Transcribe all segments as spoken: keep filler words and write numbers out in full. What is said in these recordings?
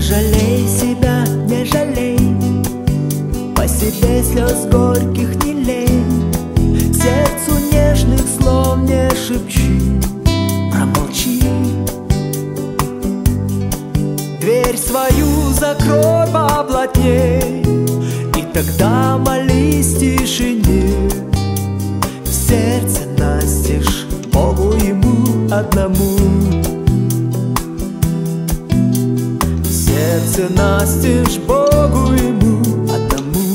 жалей себя, не жалей, по себе слез горьких не лей, сердцу нежных слов не шепчи, промолчи. Дверь свою закрой поплотней, и тогда молись тишине. Сердце настежь Богу ему одному. Сердце настежь Богу ему одному.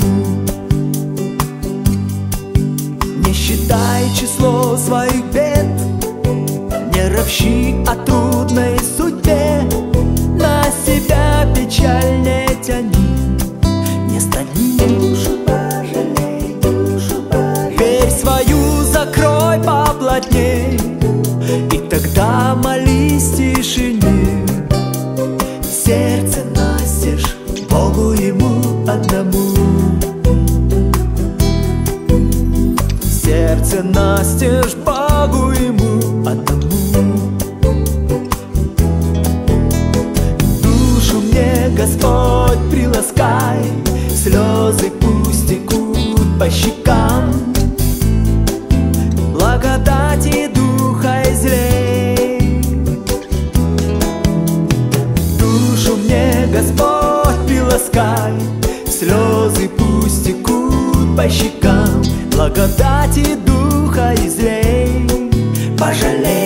Не считай число своих бед, не ропщи о трудной судьбе, на себя печаль не тяни, не стани. Душу пожалей, душу пожалей. Дверь свою закрой поплотней, и тогда молись тишине. Сердце настежь Богу ему одному. Сердце настежь Богу ему одному. Душу мне, Господь, приласкай, слезы пусть текут по щекам, благодати Духа излей. Душу мне, Господь, приласкай, слезы пусть текут по щекам, благодати Духа излей. Пожалей.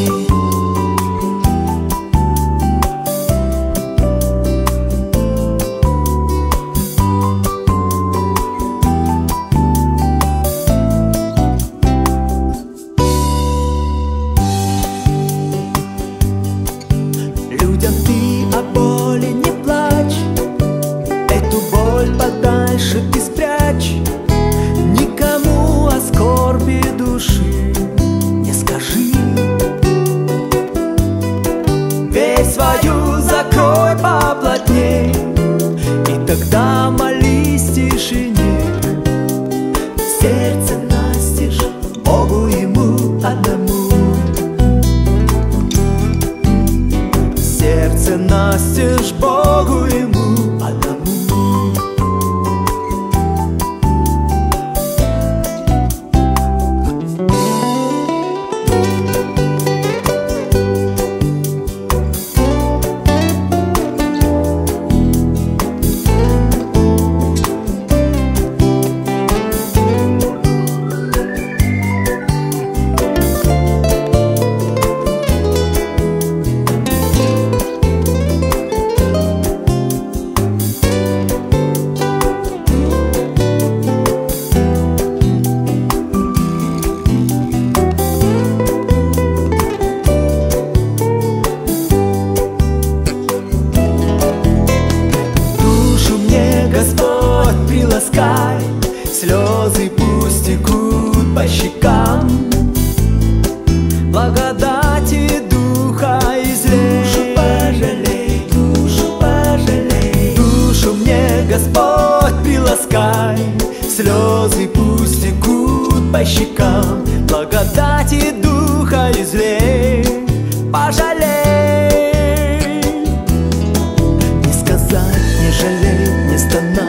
Людям ты о боли не плачь, эту боль подальше ты спрячь. Никому о скорби души не скажи. Дверь свою закрой поплотней, и тогда молись тишине. Сердце настежь Богу ему одному. Сердце настежь Богу ему одному. Господь, приласкай, слезы пусть текут по щекам, благодати Духа излей. Душу пожалей, душу пожалей. Душу мне, Господь, приласкай, слезы пусть текут по щекам, благодати Духа излей. Пожалей. Не сказать, не жалей, не стонать,